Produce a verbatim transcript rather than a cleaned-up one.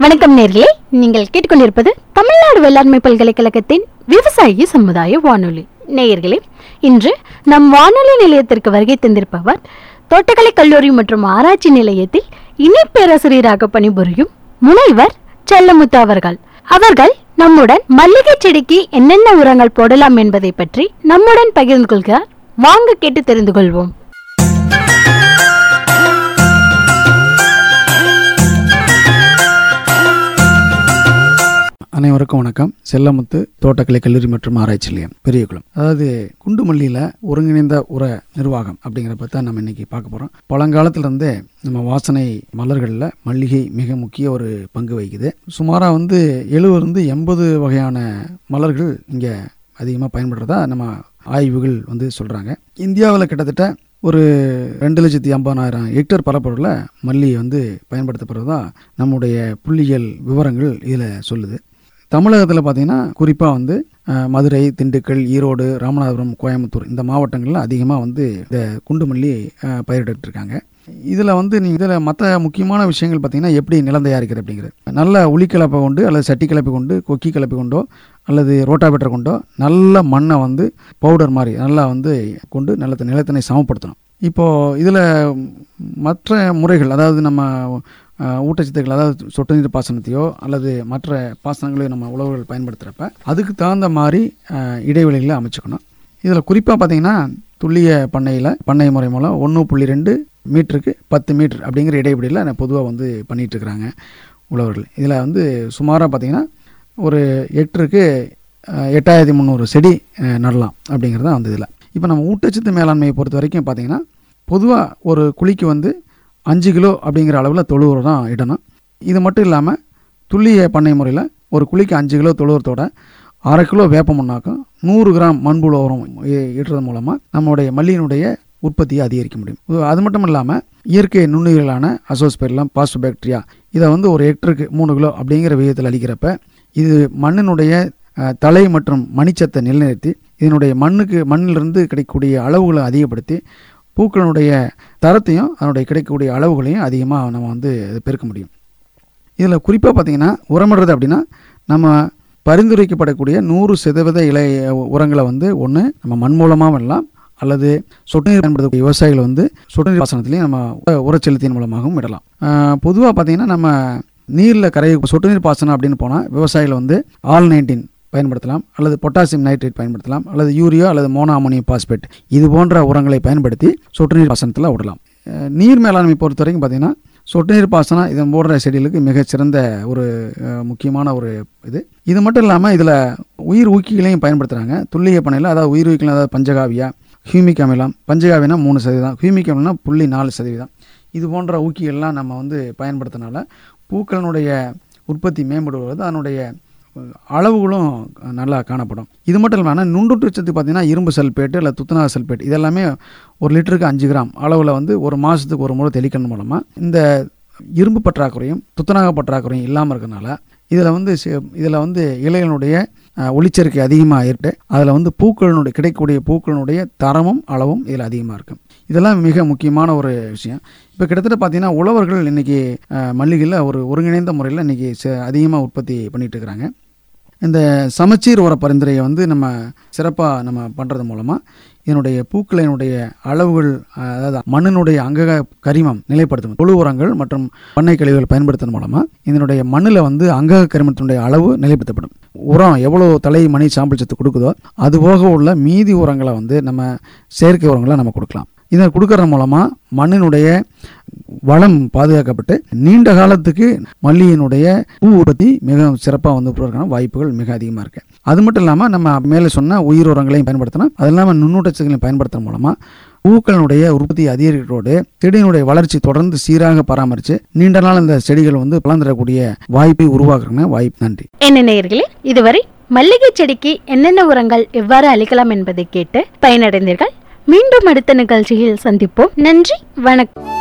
வணக்கம் நேர்களே, நீங்கள் கேட்டுக்கொண்டிருப்பது தமிழ்நாடு வேளாண்மை பல்கலைக்கழகத்தின் விவசாயி சமுதாய வானொலி. நேயர்களே, இன்று நம் வானொலி நிலையத்திற்கு வருகை தந்திருப்பவர் தோட்டக்கலை கல்லூரி மற்றும் ஆராய்ச்சி நிலையத்தில் இணை பேராசிரியராக பணிபுரியும் முனைவர் செல்லமுத்து அவர்கள். அவர்கள் நம்முடன் மல்லிகை செடிக்கு என்னென்ன உரங்கள் போடலாம் என்பதை பற்றி நம்முடன் பகிர்ந்து கொள்கிறார். வாங்க கேட்டு தெரிந்து கொள்வோம். அனைவருக்கும் வணக்கம். செல்லமுத்து, தோட்டக்கலை கல்லூரி மற்றும் ஆராய்ச்சி நிலையம், பெரியகுளம். அதாவது குண்டு மல்லியில் ஒருங்கிணைந்த உர நிர்வாகம் அப்படிங்கிறத பற்றி நம்ம இன்னைக்கு பார்க்க போகிறோம். பழங்காலத்திலிருந்தே நம்ம வாசனை மலர்களில் மல்லிகை மிக முக்கிய ஒரு பங்கு வகிக்குது. சுமாராக வந்து எழுபது எண்பது வகையான மலர்கள் இங்கே அதிகமாக பயன்படுறதா நம்ம ஆய்வுகள் வந்து சொல்கிறாங்க. இந்தியாவில் கிட்டத்தட்ட ஒரு ரெண்டு லட்சத்தி ஐம்பதாயிரம் ஹெக்டேர் பரப்பளவில் மல்லி வந்து பயன்படுத்தப்படுறதா நம்முடைய புள்ளியியல் விவரங்கள் இதில் சொல்லுது. தமிழகத்தில் பார்த்திங்கன்னா குறிப்பாக வந்து மதுரை, திண்டுக்கல், ஈரோடு, ராமநாதபுரம், கோயம்புத்தூர் இந்த மாவட்டங்களில் அதிகமாக வந்து இந்த குண்டு மல்லி பயிரிட்டுருக்காங்க. இதில் வந்து நீங்கள் இதில் மற்ற முக்கியமான விஷயங்கள் பார்த்திங்கன்னா எப்படி நிலம் தயாரிக்கிறது அப்படிங்கிறது. நல்ல உளிக்கலப்பை கொண்டு அல்லது சட்டி கலப்பை கொண்டு, கொக்கி கலப்பை கொண்டோ அல்லது ரோட்டாவேட்டர் கொண்டோ நல்ல மண்ணை வந்து பவுடர் மாதிரி நல்லா வந்து கொண்டு நிலத்தை நிலத்தினை சமப்படுத்தணும். இப்போது இதில் மற்ற முறைகள், அதாவது நம்ம ஊட்டச்சத்துக்கள், அதாவது சொட்டு நீர் பாசனத்தையோ அல்லது மற்ற பாசனங்களையோ நம்ம உழவுகள் பயன்படுத்துகிறப்ப அதுக்கு தகுந்த மாதிரி இடைவெளிகளை அமைச்சுக்கணும். இதில் குறிப்பாக பார்த்திங்கன்னா துல்லிய பண்ணையில் பண்ணை முறை மூலம் ஒன்று புள்ளி ரெண்டு மீட்டருக்கு பத்து மீட்டர் அப்படிங்கிற இடைவெளியில் பொதுவாக வந்து பண்ணிகிட்ருக்குறாங்க உழவர்கள். இதில் வந்து சுமாராக பார்த்திங்கன்னா ஒரு ஹெக்டருக்கு எட்டாயிரத்தி முந்நூறு செடி நடலாம் அப்படிங்கிறது தான் வந்து இதில். இப்போ நம்ம ஊட்டச்சத்து மேலாண்மையை பொறுத்த வரைக்கும் பார்த்திங்கன்னா பொதுவாக ஒரு குழிக்கு வந்து அஞ்சு கிலோ அப்படிங்கிற அளவில் தொழு உரம் தான் இடணும். இது மட்டும் இல்லாமல் துல்லிய பண்ணை முறையில் ஒரு குழிக்கு அஞ்சு கிலோ தொழு உரத்தோட அரை கிலோ வேப்ப மண்ணாக்கும் நூறு கிராம் மண்புழு உரம் இடுறது மூலமாக நம்மளுடைய மல்லியினுடைய உற்பத்தியை அதிகரிக்க முடியும். அது மட்டும் இல்லாமல் இயற்கை நுண்ணுயிர்களான அசோஸ்பெரிலம், பாஸ்டோபாக்டீரியா இதை வந்து ஒரு ஹெக்டருக்கு மூணு கிலோ அப்படிங்கிற விகிதத்தில் அளிக்கிறப்ப இது மண்ணினுடைய தலை மற்றும் மணிச்சத்தை நிலைநிறுத்தி இதனுடைய மண்ணுக்கு மண்ணிலிருந்து கிடைக்கக்கூடிய அளவுகளை அதிகப்படுத்தி பூக்களினுடைய தரத்தையும் அதனுடைய கிடைக்கக்கூடிய அளவுகளையும் அதிகமாக நம்ம வந்து பெருக்க முடியும். இதில் குறிப்பாக பார்த்திங்கன்னா உரமிடுறது அப்படின்னா நம்ம பரிந்துரைக்கப்படக்கூடிய நூறு சதவீத இலை உரங்களை வந்து ஒன்று நம்ம மண் மூலமாக இடலாம் அல்லது சொட்டு நீர் பயன்படுத்தக்கூடிய விவசாயிகள் வந்து சொட்டு நீர் பாசனத்துலேயும் நம்ம உரச்செலுத்தின் மூலமாகவும் இடலாம். பொதுவாக பார்த்திங்கன்னா நம்ம நீரில் கரைய சொட்டு நீர் பாசனம் அப்படின்னு போனால் விவசாயிகள் வந்து ஆல் நைன்டீன் பயன்படுத்தலாம் அல்லது பொட்டாசியம் நைட்ரேட் பயன்படுத்தலாம் அல்லது யூரியா அல்லது மோனோ அமோனியம் பாஸ்பேட் இது போன்ற உரங்களை பயன்படுத்தி சொட்டு நீர் பாசனத்தில் விடலாம். நீர் மேலாண்மை பொறுத்த வரைக்கும் பார்த்திங்கன்னா சொட்டு நீர் பாசனம் இதன் போன்ற செடிகளுக்கு மிகச்சிறந்த ஒரு முக்கியமான ஒரு இது. இது மட்டும் இல்லாமல் இதில் உயிர் ஊக்கிகளையும் பயன்படுத்துகிறாங்க துல்லிய பண்ணையில். அதாவது உயிர் ஊக்கிகள், அதாவது பஞ்சகாவியா, ஹியூமிக் அமிலம். பஞ்சகாவினா மூணு சதவீதம், ஹியூமிக் அமிலம்னா புள்ளி நாலு சதவீதம். இது போன்ற ஊக்கிகள்லாம் நம்ம வந்து பயன்படுத்தினால பூக்களினுடைய உற்பத்தி மேம்படுவது, அதனுடைய அளவுகளும் நல்லா காணப்படும். இது மட்டும் இல்லாமல் நுண்ணுட்டச்சத்து பார்த்திங்கன்னா இரும்பு சல்பேட்டு இல்லை துத்தநாக சல்பேட் இதெல்லாமே ஒரு லிட்டருக்கு அஞ்சு கிராம் அளவில் வந்து ஒரு மாதத்துக்கு ஒரு முறை தெளிக்கணும் மூலமாக இந்த இரும்பு பற்றாக்குறையும் துத்தநாக பற்றாக்குறையும் இல்லாமல் இருக்கிறதுனால இதில் வந்து இதில் வந்து இலைகளுடைய ஒளிச்சேர்க்கை அதிகமாக ஏற்பட்டு அதில் வந்து பூக்களினுடைய கிடைக்கக்கூடிய பூக்களினுடைய தரமும் அளவும் இதில் அதிகமாக இருக்கும். இதெல்லாம் மிக முக்கியமான ஒரு விஷயம். இப்போ கிட்டத்தட்ட பார்த்திங்கன்னா உழவர்கள் இன்றைக்கி மல்லிகையில் ஒரு ஒருங்கிணைந்த முறையில் இன்றைக்கி அதிகமாக உற்பத்தி பண்ணிகிட்டு இருக்கிறாங்க. இந்த சமச்சீர் உர பரிந்துரையை வந்து நம்ம சிறப்பாக நம்ம பண்ணுறது மூலமாக இதனுடைய பூக்களினுடைய அளவுகள், அதாவது மண்ணினுடைய அங்க கரிமம் நிலைப்படுத்தும் தொழு உரங்கள் மற்றும் பண்ணை கழிவுகள் பயன்படுத்துறது மூலமாக இதனுடைய மண்ணில் வந்து அங்க கரிமத்தினுடைய அளவு நிலைப்படுத்தப்படும். உரம் எவ்வளோ தலை மணி சாம்பல் சத்து கொடுக்குதோ அதுபோக உள்ள மீதி உரங்களை வந்து நம்ம செயற்கை உரங்களை நம்ம கொடுக்கலாம். இதை கொடுக்கறது மூலமாக மண்ணினுடைய வளம் பாதுகாக்கப்பட்டு நீண்ட காலத்துக்கு மல்லியினுடைய பூ உற்பத்தி மிக சிறப்பாக வந்து உருவாக்கான வாய்ப்புகள் மிக அதிகமாக இருக்குது. அது மட்டும் இல்லாமல் நம்ம மேலே சொன்ன உயிர் உரங்களையும் பயன்படுத்தணும். அது இல்லாமல் நுண்ணூட்டச்சத்துக்களையும் பயன்படுத்துறது மூலமாக பூக்களினுடைய உற்பத்தி அதிகரிக்கிறோடு செடியினுடைய வளர்ச்சி தொடர்ந்து சீராக பராமரித்து நீண்ட நாள் இந்த செடிகள் வந்து பலன் தரக்கூடிய வாய்ப்பை உருவாக்குறதுக்கு வாய்ப்பு. நன்றி. என்ன நேயர்களே, இதுவரை மல்லிகை செடிக்கு என்னென்ன உரங்கள் எவ்வாறு அளிக்கலாம் என்பதை கேட்டு பயனடைந்தீர்கள். மீண்டும் அடுத்த நிகழ்ச்சியில் சந்திப்போம். நன்றி, வணக்கம்.